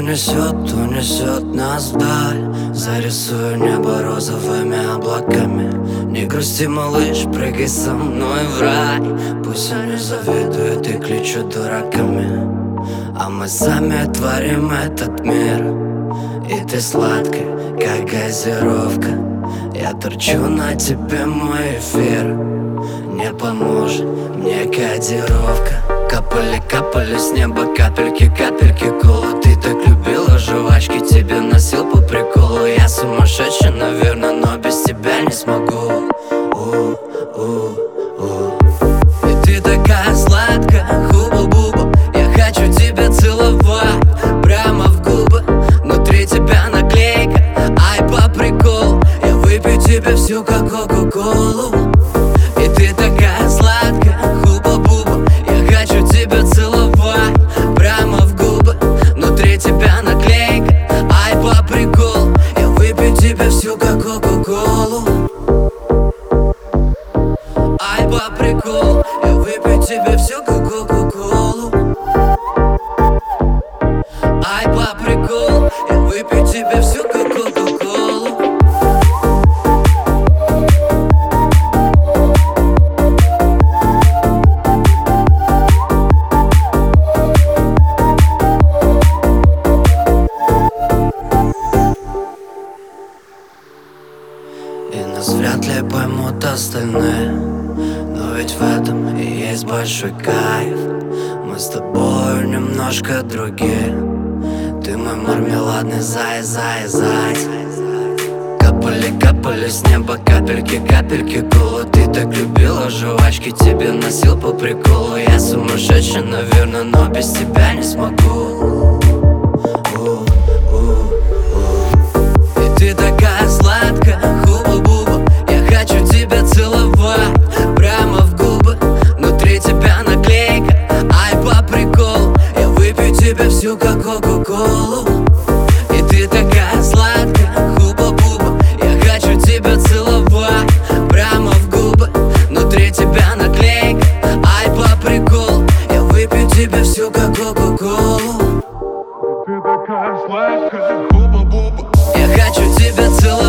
унесет нас вдаль. Зарисую небо розовыми облаками. Не грусти, малыш, прыгай со мной в рай. Пусть они завидуют и кличут дураками, а мы сами творим этот мир. И ты сладкая, как газировка. Я торчу на тебе, мой эфир. Не поможет мне кодировка. Капали с неба капельки, капельки колы. Ты так любила жвачки, тебе носил по приколу. Я сумасшедший, наверное, но без тебя не смогу. И ты такая сладкая, хуба-буба. Я хочу тебя целовать прямо в губы. Внутри тебя наклейка, ай, по приколу. Я выпью тебе всю, как кока-колу. И ты такая сладкая, хуба-буба. Я хочу тебя целовать прямо в губы. Внутри тебя наклейка, ай, по приколу. Я выпью тебе всю, как кока-колу. Ай, по приколу. Я выпью тебе всю, как кока-колу. Ай, по приколу. Я выпью тебе всю, как кока-колу. И нас вряд ли поймут остальные, но ведь в этом и есть большой кайф. Мы с тобой немножко другие. Ты мой мармеладный заяц. Капали с неба капельки, капельки колы. Ты так любила жвачки, тебе носил по приколу. Я сумасшедший, наверное, но без тебя не смогу. И ты такая сладкая, хуба-буба. Я хочу тебя целовать прямо в губы. Внутри тебя наклейка, ай, по приколу. Я выпью тебя всю, как кока-колу. И ты такая сладкая, хуба-буба. Я хочу тебя целовать прямо в губы. Внутри тебя наклейка, ай, по приколу. Я выпью тебя всю, как кока-колу. Ты такая сладкая, хуба-буба. Я хочу тебя целовать